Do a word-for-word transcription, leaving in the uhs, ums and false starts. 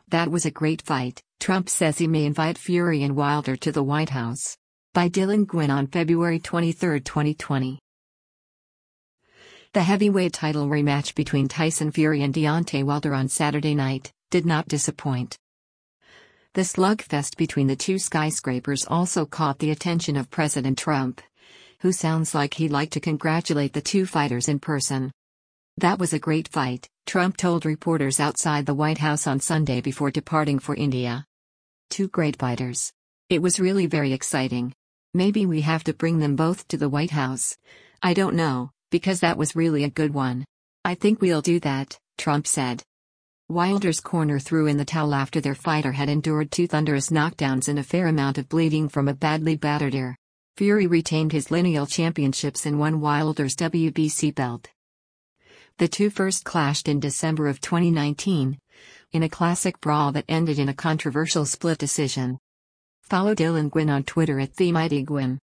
That was a great fight, Trump says he may invite Fury and Wilder to the White House. By Dylan Gwynn on February twenty-third, twenty twenty. The heavyweight title rematch between Tyson Fury and Deontay Wilder on Saturday night did not disappoint. The slugfest between the two skyscrapers also caught the attention of President Trump, who sounds like he'd like to congratulate the two fighters in person. That was a great fight, Trump told reporters outside the White House on Sunday before departing for India. Two great fighters. It was really very exciting. Maybe we have to bring them both to the White House. I don't know, because that was really a good one. I think we'll do that, Trump said. Wilder's corner threw in the towel after their fighter had endured two thunderous knockdowns and a fair amount of bleeding from a badly battered ear. Fury retained his lineal championships and won Wilder's W B C belt. The two first clashed in December of twenty nineteen, in a classic brawl that ended in a controversial split decision. Follow Dylan Gwynn on Twitter at TheMightyGwynn.